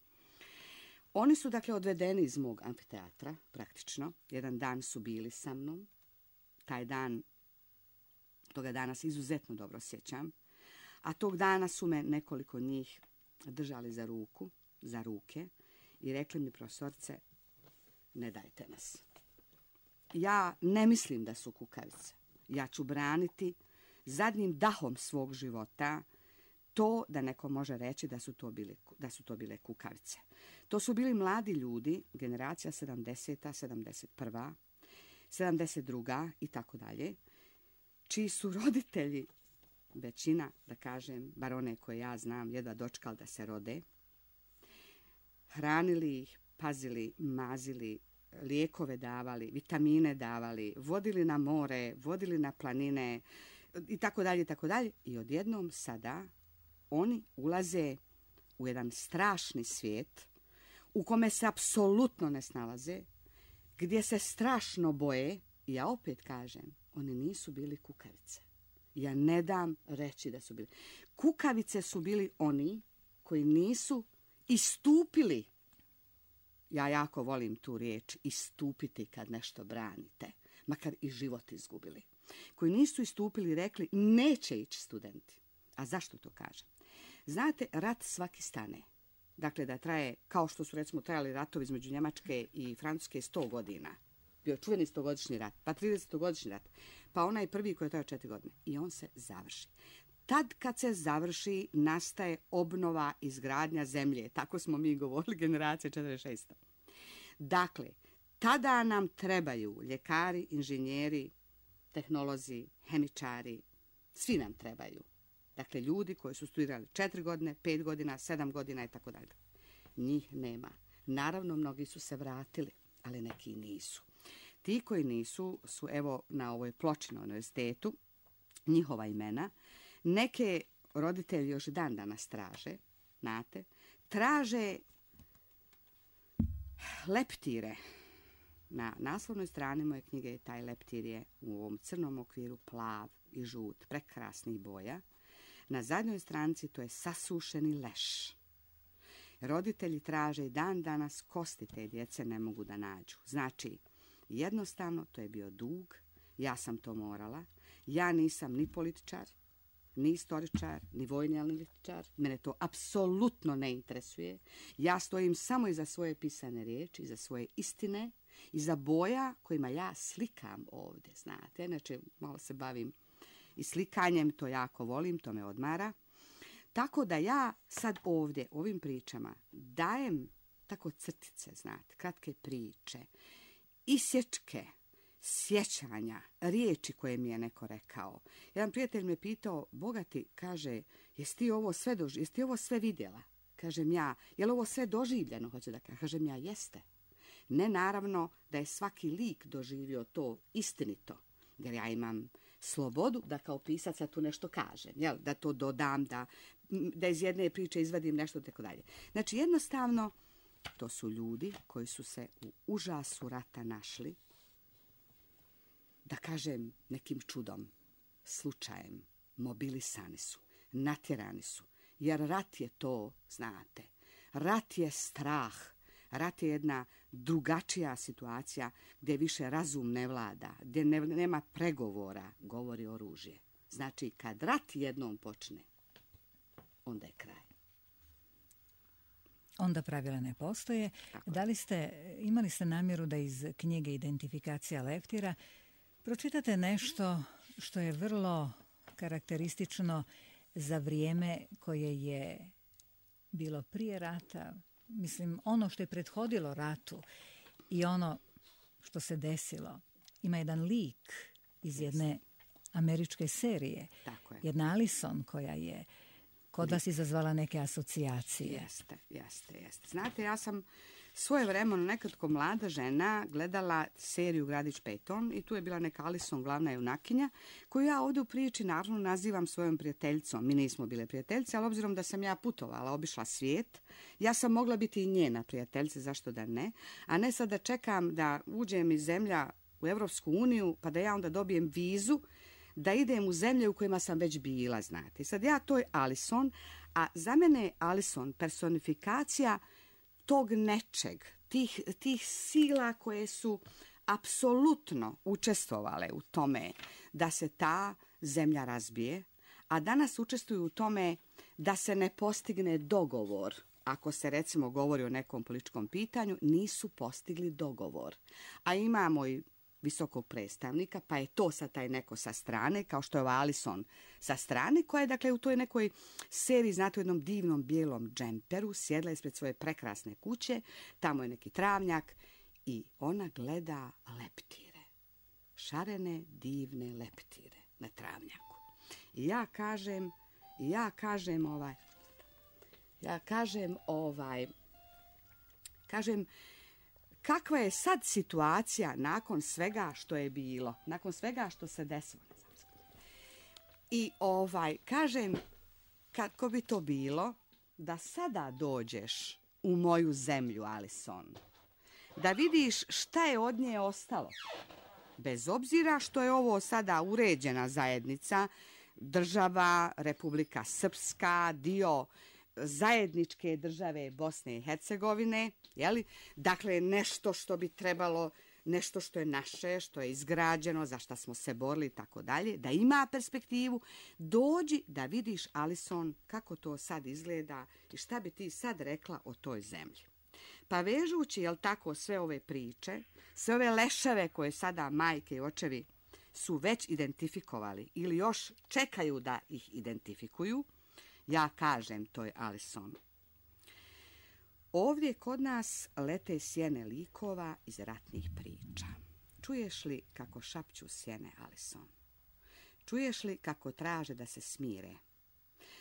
Oni su, dakle, odvedeni iz mog amfiteatra, praktično. Jedan dan su bili sa mnom. Toga dana se izuzetno dobro sjećam. A tog dana su me nekoliko njih držali za ruke i rekli mi, profesorice, ne dajte nas. Ja ne mislim da su kukavice. Ja ću braniti zadnjim dahom svog života to da neko može reći da su to bile kukavice. To su bili mladi ljudi, generacija 70. 71. 72. i tako dalje, čiji su roditelji, većina, da kažem, bar one koje ja znam, jedva dočekali da se rode, hranili ih, pazili, mazili, lijekove davali, vitamine davali, vodili na more, vodili na planine i tako dalje, i tako dalje. I odjednom sada oni ulaze u jedan strašni svijet u kome se apsolutno ne snalaze, gdje se strašno boje. I ja opet kažem, oni nisu bili kukavice. Ja ne dam reći da su bili. Kukavice su bili oni koji nisu istupili. Ja jako volim tu riječ, istupiti kad nešto branite, makar i život izgubili. Koji nisu istupili i rekli, neće ići studenti. A zašto to kažem? Znate, rat svaki stane. Dakle, da traje, kao što su recimo trajali ratovi između Njemačke i Francuske 100 godina. Bio čuveni 100-godišnji rat, pa 30-godišnji rat, pa onaj prvi koji je trajao 4 godine. I on se završi. Tad kad se završi, nastaje obnova, izgradnja zemlje. Tako smo mi govorili, generacija 46. Dakle, tada nam trebaju ljekari, inženjeri, tehnolozi, hemičari. Svi nam trebaju. Dakle, ljudi koji su studirali 4 godine, 5 godina, 7 godina i tako dalje. Njih nema. Naravno, mnogi su se vratili, ali neki nisu. Ti koji nisu su, evo, na ovoj ploči na univerzitetu, njihova imena. Neke roditelji još dan danas traže, znate, traže leptire. Na naslovnoj strani moje knjige taj leptir je u ovom crnom okviru plav i žut, prekrasnih boja. Na zadnjoj stranici to je sasušeni leš. Roditelji traže i dan danas, kosti te djece ne mogu da nađu. Znači, jednostavno, to je bio dug, ja sam to morala. Ja nisam ni političar, ni istoričar, ni vojni analitičar. Mene to apsolutno ne interesuje. Ja stojim samo iza svoje pisane riječi, iza svoje istine, iza boja kojima ja slikam ovdje, znate. Znači, malo se bavim i slikanjem, to jako volim, to me odmara. Tako da ja sad ovdje, ovim pričama, dajem tako crtice, znate, kratke priče, isječke, sjećanja, riječi koje mi je neko rekao. Jedan prijatelj me pitao, Boga ti, kaže, jesi ti ovo sve vidjela? Kažem ja, je li ovo sve doživljeno, hoće da kažem ja, jeste. Ne naravno da je svaki lik doživio to istinito, jer ja imam slobodu da kao pisac tu nešto kažem, jel? Da to dodam, da iz jedne priče izvadim nešto, tako dalje. Znači, jednostavno, to su ljudi koji su se u užasu rata našli, da kažem nekim čudom, slučajem, mobilisani su, natjerani su, jer rat je to, znate, rat je strah, rat je jedna drugačija situacija gdje više razum ne vlada, gdje nema pregovora, govori oružje. Znači, kad rat jednom počne, onda je kraj. Onda pravila ne postoje. Tako. Imali ste namjeru da iz knjige Identifikacija leptira pročitate nešto što je vrlo karakteristično za vrijeme koje je bilo prije rata, mislim, ono što je prethodilo ratu i ono što se desilo. Ima jedan lik iz jedne američke serije, jedna Alison koja je kod vas izazvala neke asocijacije. Jeste. Znate, ja sam svojevremeno nekako mlada žena gledala seriju Gradić Peton i tu je bila neka Alison, glavna junakinja, koju ja ovdje u priči naravno nazivam svojom prijateljicom. Mi nismo bile prijateljice, ali obzirom da sam ja putovala, obišla svijet, ja sam mogla biti i njena prijateljica, zašto da ne, a ne sad da čekam da uđem iz zemlja u Europsku uniju, pa da ja onda dobijem vizu da idem u zemlje u kojima sam već bila, znate. Sad ja to je Alison, a za mene je Alison personifikacija tog nečeg, tih sila koje su apsolutno učestvovale u tome da se ta zemlja razbije, a danas učestvuju u tome da se ne postigne dogovor. Ako se recimo govori o nekom političkom pitanju, nisu postigli dogovor. A imamo i visokog predstavnika, pa je to sad taj neko sa strane, kao što je ova Alison sa strane, koja je dakle u toj nekoj seriji, znate, u jednom divnom bijelom džemperu, sjedla ispred svoje prekrasne kuće, tamo je neki travnjak i ona gleda leptire. Šarene, divne leptire na travnjaku. I kažem, kakva je sad situacija nakon svega što je bilo, nakon svega što se desilo. I kažem, kako bi to bilo da sada dođeš u moju zemlju, Alison, da vidiš šta je od nje ostalo. Bez obzira što je ovo sada uređena zajednica, država, Republika Srpska, dio zajedničke države Bosne i Hercegovine, jeli? Dakle, nešto što bi trebalo, nešto što je naše, što je izgrađeno, za šta smo se borili i tako dalje, da ima perspektivu. Dođi da vidiš, Alison, kako to sad izgleda i šta bi ti sad rekla o toj zemlji. Pa vežući, jel tako, sve ove priče, sve ove leševe koje sada majke i očevi su već identifikovali ili još čekaju da ih identifikuju, ja kažem toj Alison, ovdje kod nas lete sjene likova iz ratnih priča. Čuješ li kako šapću sjene, Alison? Čuješ li kako traže da se smire?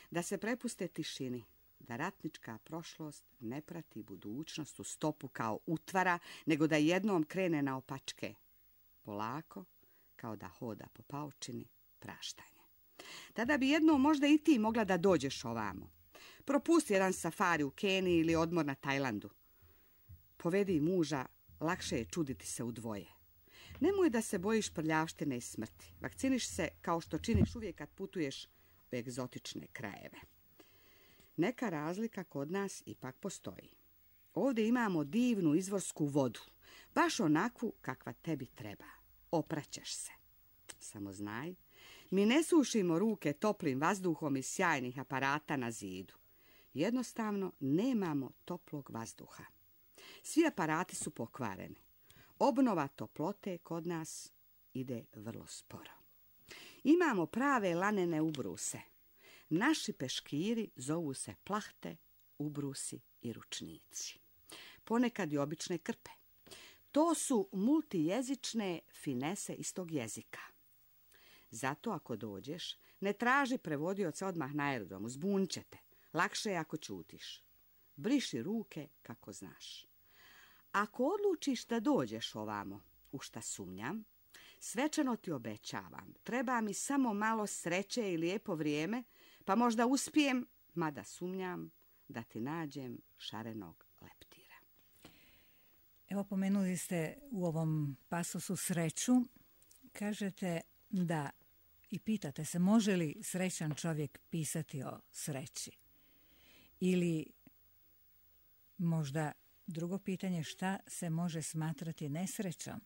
Da se prepuste tišini, da ratnička prošlost ne prati budućnost u stopu kao utvara, nego da jednom krene na opačke, polako, kao da hoda po paučini, praštanje. Tada bi jednom možda i ti mogla da dođeš ovamo. Propusti jedan safari u Keniji ili odmor na Tajlandu. Povedi muža, lakše je čuditi se u dvoje. Nemoj da se bojiš prljavštine i smrti. Vakciniš se kao što činiš uvijek kad putuješ u egzotične krajeve. Neka razlika kod nas ipak postoji. Ovdje imamo divnu izvorsku vodu, baš onakvu kakva tebi treba. Opraćeš se. Samo znaj, mi ne sušimo ruke toplim vazduhom iz sjajnih aparata na zidu. Jednostavno nemamo toplog vazduha. Svi aparati su pokvareni. Obnova toplote kod nas ide vrlo sporo. Imamo prave lanene ubruse. Naši peškiri zovu se plahte, ubrusi i ručnici. Ponekad i obične krpe. To su multijezične finese istog jezika. Zato ako dođeš, ne traži prevodioca odmah na aerodromu, zbunit će te. Lakše je ako ćutiš. Briši ruke kako znaš. Ako odlučiš da dođeš ovamo, u šta sumnjam, svečano ti obećavam, treba mi samo malo sreće i lijepo vrijeme, pa možda uspijem, mada sumnjam, da ti nađem šarenog leptira. Evo, pomenuli ste u ovom pasosu sreću. Kažete da i pitate se može li srećan čovjek pisati o sreći. Ili možda drugo pitanje, šta se može smatrati nesrećom?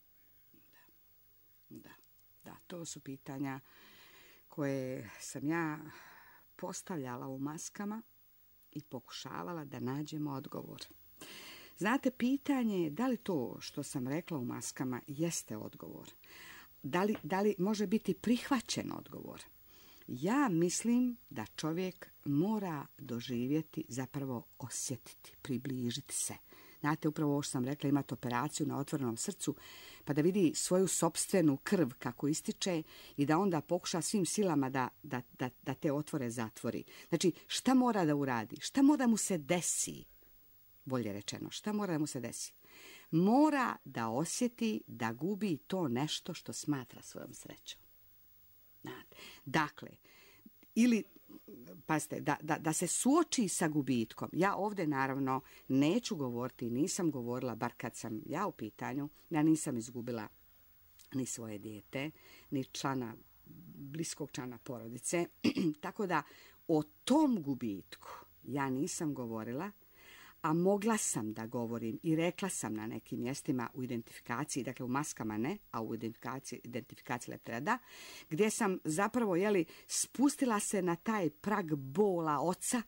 Da, to su pitanja koje sam ja postavljala u maskama i pokušavala da nađemo odgovor. Znate, pitanje je da li to što sam rekla u maskama jeste odgovor. Da li može biti prihvaćen odgovor? Ja mislim da čovjek mora doživjeti, zapravo osjetiti, približiti se. Znate, upravo ovo što sam rekla, imati operaciju na otvorenom srcu, pa da vidi svoju sopstvenu krv kako ističe i da onda pokuša svim silama da te otvore zatvori. Znači, šta mora da uradi? Šta mora mu se desi? Bolje rečeno, šta mora da mu se desi? Mora da osjeti da gubi to nešto što smatra svojom srećom. Dakle, ili, pazite, da se suoči sa gubitkom. Ja ovdje naravno neću govoriti, nisam govorila, bar kad sam ja u pitanju, ja nisam izgubila ni svoje dijete, ni bliskog člana porodice. Tako da o tom gubitku ja nisam govorila, a mogla sam da govorim i rekla sam na nekim mjestima u identifikaciji, dakle u maskama ne, a u identifikaciji leptira da, gdje sam zapravo spustila se na taj prag bola oca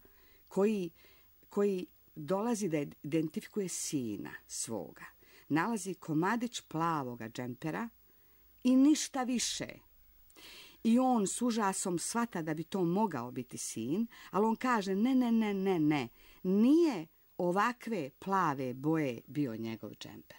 koji dolazi da identifikuje sina svoga. Nalazi komadić plavoga džempera i ništa više. I on s užasom shvata da bi to mogao biti sin, ali on kaže ne, nije ovakve plave boje bio njegov džemper.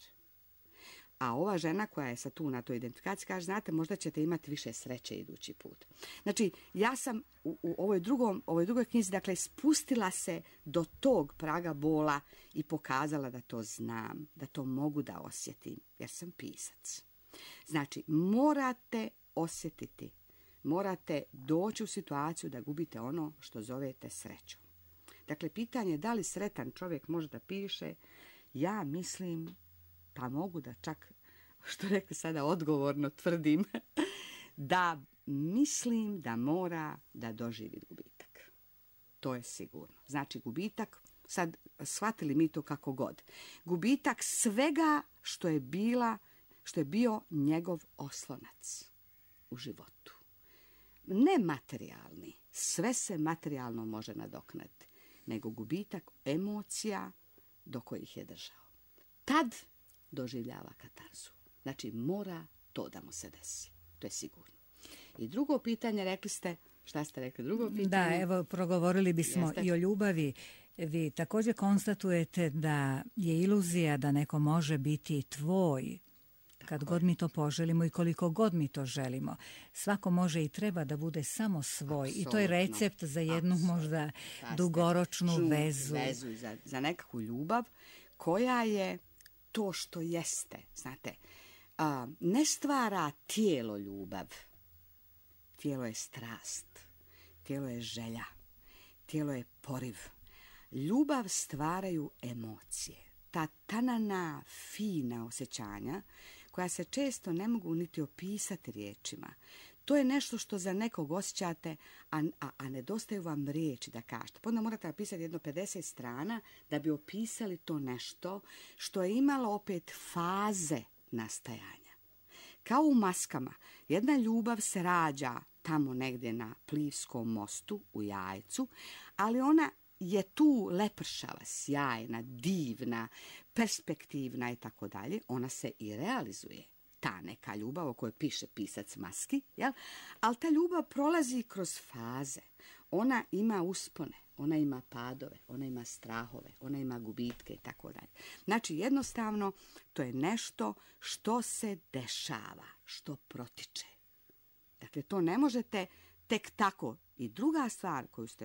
A ova žena koja je sad tu na toj identifikaciji kaže, znate, možda ćete imati više sreće idući put. Znači, ja sam u ovoj drugoj knjizi, dakle, spustila se do tog praga bola i pokazala da to znam, da to mogu da osjetim, jer sam pisac. Znači, morate osjetiti, morate doći u situaciju da gubite ono što zovete srećom. Dakle, pitanje je da li sretan čovjek može da piše, ja mislim, pa mogu da čak, što rekli sada, odgovorno tvrdim, da mislim da mora da doživi gubitak. To je sigurno. Znači, gubitak, sad shvatili mi to kako god, gubitak svega što je bio njegov oslonac u životu. Ne materijalni, sve se materijalno može nadoknaditi, nego gubitak emocija do kojih je držao. Tad doživljava katarzu. Znači, mora to da mu se desi. To je sigurno. I drugo pitanje, rekli ste, šta ste rekli drugo pitanje? Da, evo, progovorili bismo i o ljubavi. Vi također konstatujete da je iluzija da neko može biti tvoj kad god mi to poželimo i koliko god mi to želimo. Svako može i treba da bude samo svoj. I to je recept za jednu možda dugoročnu vezu. Za nekakvu ljubav koja je to što jeste. Znate, ne stvara tijelo ljubav. Tijelo je strast. Tijelo je želja. Tijelo je poriv. Ljubav stvaraju emocije. Ta tanana, fina osjećanja koja se često ne mogu niti opisati riječima. To je nešto što za nekog osjećate, a nedostaju vam riječi da kažete. Pa onda morate napisati jedno 50 strana da bi opisali to nešto što je imalo opet faze nastajanja. Kao u Maskama, jedna ljubav se rađa tamo negdje na Plivskom mostu u Jajcu, ali ona je tu lepršava, sjajna, divna, perspektivna i tako dalje. Ona se i realizuje. Ta neka ljubav o kojoj piše pisac Maski, jel? Ali ta ljubav prolazi kroz faze. Ona ima uspone, ona ima padove, ona ima strahove, ona ima gubitke i tako dalje. Znači, jednostavno, to je nešto što se dešava, što protiče. Dakle, to ne možete tek tako. I druga stvar koju ste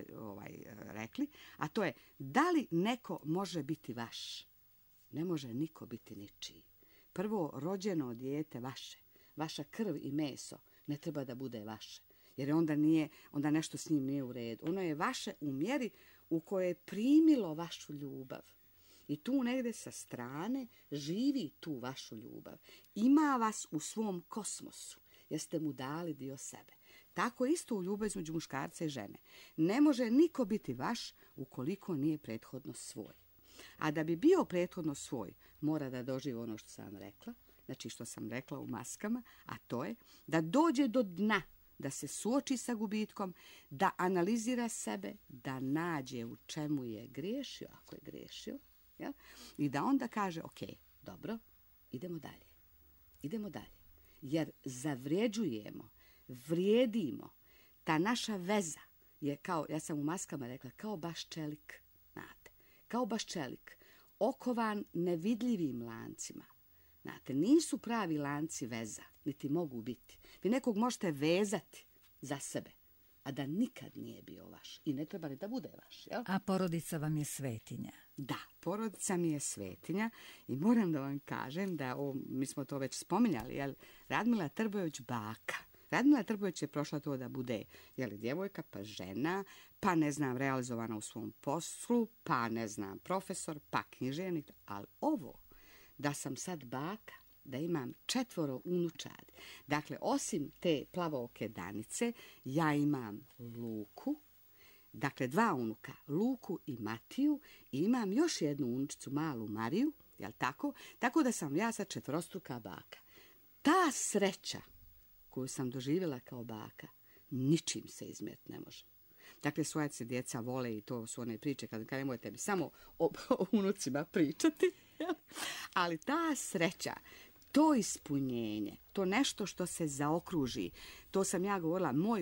rekli, a to je da li neko može biti vaš? Ne može niko biti ničiji. Prvo, rođeno dijete vaše, vaša krv i meso ne treba da bude vaše. Jer onda nešto s njim nije u redu. Ono je vaše u mjeri u kojoj je primilo vašu ljubav. I tu negdje sa strane živi tu vašu ljubav. Ima vas u svom kosmosu, jer ste mu dali dio sebe. Tako isto u ljubav između muškarca i žene. Ne može niko biti vaš ukoliko nije prethodno svoj. A da bi bio prethodno svoj, mora da doživi ono što sam vam rekla, znači što sam rekla u Maskama, a to je da dođe do dna, da se suoči sa gubitkom, da analizira sebe, da nađe u čemu je griješio, ako je griješio, jel? I da onda kaže, ok, dobro, idemo dalje. Idemo dalje. Jer zavrijeđujemo, vrijedimo. Ta naša veza je kao, ja sam u Maskama rekla, kao baš čelik, znate, kao baš čelik, okovan nevidljivim lancima. Znate, nisu pravi lanci veza, niti mogu biti. Vi nekog možete vezati za sebe, a da nikad nije bio vaš. I ne treba ni da bude vaš, jel? A porodica vam je svetinja. Da, porodica mi je svetinja i moram da vam kažem da, mi smo to već spominjali, jel, Radmila Trbojević baka. Radmila Trbojević je prošla to da bude, jel, djevojka, pa žena, pa ne znam, realizovana u svom poslu, pa ne znam, profesor, pa književnik, ali ovo, da sam sad baka, da imam 4 unučadi. Dakle, osim te plavooke Danice, ja imam Luku, dakle 2 unuka, Luku i Matiju, i imam još jednu unučicu, malu Mariju, jel tako? Tako da sam ja sad 4-struka baka. Ta sreća koju sam doživjela kao baka, ničim se izmjeriti ne može. Dakle, svoje se djeca vole i to su one priče kad nemojte mi samo o unucima pričati. Ali ta sreća, to ispunjenje, to nešto što se zaokruži, to sam ja govorila, moj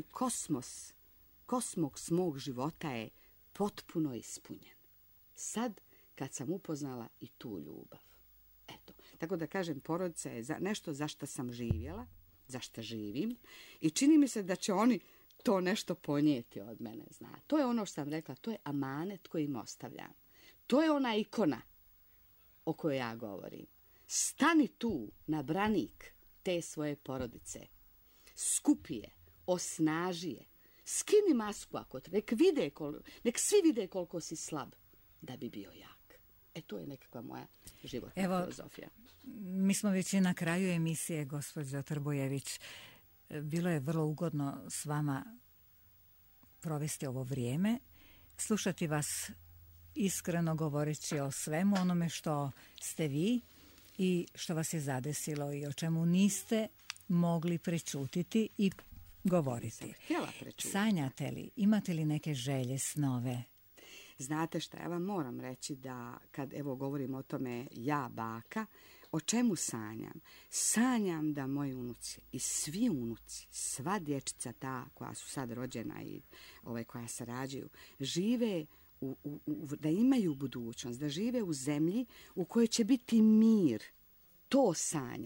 kosmos mog života je potpuno ispunjen. Sad, kad sam upoznala i tu ljubav. Eto, tako da kažem, porodica je nešto za što sam živjela, za što živim i čini mi se da će oni to nešto ponijeti od mene, zna. To je ono što sam rekla, to je amanet koji im ostavljam. To je ona ikona o kojoj ja govorim. Stani tu na branik te svoje porodice. Skupi je, osnaži je. Skini masku ako te, nek svi vide koliko si slab da bi bio jak. To je nekakva moja životna filozofija. Mi smo već i na kraju emisije, gospođo Trbojević. Bilo je vrlo ugodno s vama provesti ovo vrijeme, slušati vas iskreno govoreći o svemu onome što ste vi i što vas je zadesilo i o čemu niste mogli prečutiti i govoriti. Sanjate li, imate li neke želje, snove? Znate šta, ja vam moram reći da kad evo govorim o tome ja baka, o čemu sanjam? Sanjam da moji unuci i svi unuci, sva dječica ta koja su sad rođena i koja se rađaju, žive da imaju budućnost, da žive u zemlji u kojoj će biti mir. To sanjam.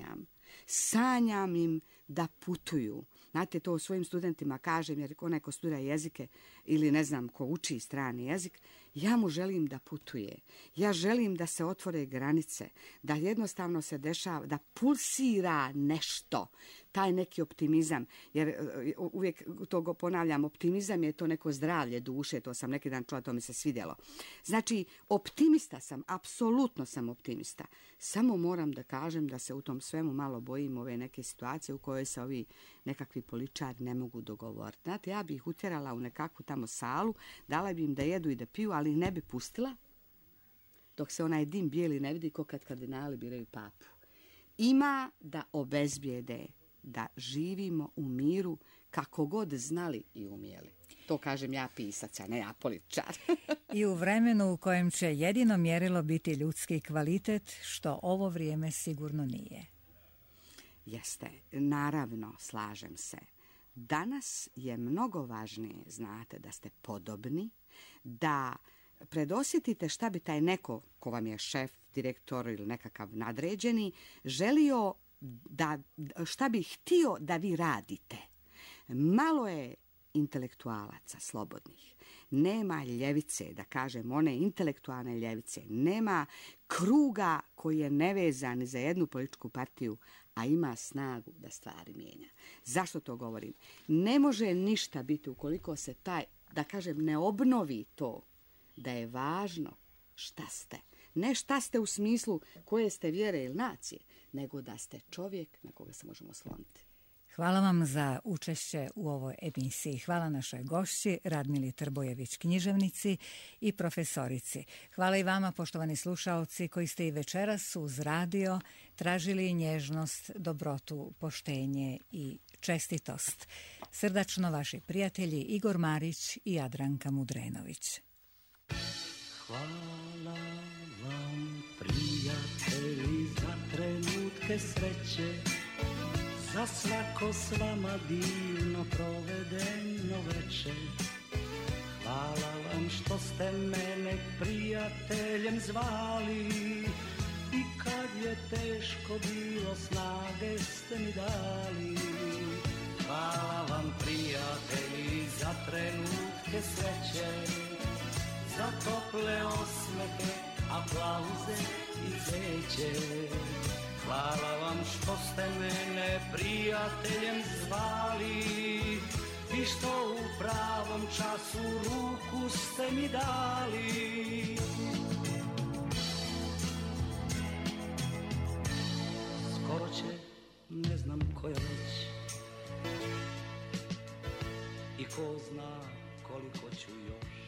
Sanjam im da putuju. Znate, to svojim studentima kažem, jer onaj ko studira jezike ili ne znam ko uči strani jezik, ja mu želim da putuje. Ja želim da se otvore granice, da jednostavno se dešava, da pulsira nešto, taj neki optimizam. Jer uvijek to ponavljam, optimizam je to neko zdravlje duše, to sam neki dan čula, to mi se svidjelo. Znači, optimista sam, apsolutno sam optimista. Samo moram da kažem da se u tom svemu malo bojim ove neke situacije u kojoj se ovi nekakvi političari ne mogu dogovoriti. Znate, ja bih ih utjerala u nekakvu tamo salu, dala bi im da jedu i da piju, ali ih ne bi pustila dok se onaj dim bijeli ne vidi ko kad kardinali biraju papu. Ima da obezbijede da živimo u miru kako god znali i umjeli. To kažem ja pisac, a ne ja političar. I u vremenu u kojem će jedino mjerilo biti ljudski kvalitet, što ovo vrijeme sigurno nije. Jeste, naravno, slažem se. Danas je mnogo važnije, znate, da ste podobni, da predosjetite šta bi taj neko, ko vam je šef, direktor ili nekakav nadređeni, želio da, šta bi htio da vi radite. Malo je intelektualaca slobodnih. Nema ljevice, da kažem, one intelektualne ljevice. Nema kruga koji je nevezan za jednu političku partiju, a ima snagu da stvari mijenja. Zašto to govorim? Ne može ništa biti ukoliko se taj, da kažem, ne obnovi to da je važno šta ste. Ne šta ste u smislu koje ste vjere ili nacije, nego da ste čovjek na koga se možemo osloniti. Hvala vam za učešće u ovoj emisiji. Hvala našoj gošći Radmili Trbojević, književnici i profesorici. Hvala i vama, poštovani slušaoci, koji ste i večeras uz radio tražili nježnost, dobrotu, poštenje i čestitost. Srdačno vaši prijatelji Igor Marić i Jadranka Mudrenović. Hvala vam, prijatelji, za trenutke sreće, za svako s vama divno provedeno večer. Hvala vam što ste mene prijateljem zvali i kad je teško bilo snage ste mi dali. Hvala vam, prijatelji, za trenutke sreće, za tople osmehe, aplauze i cveće. Hvala vam što ste mene prijateljem zvali i što u pravom času ruku ste mi dali. Skoro će, ne znam koja već, i ko zna koliko ću još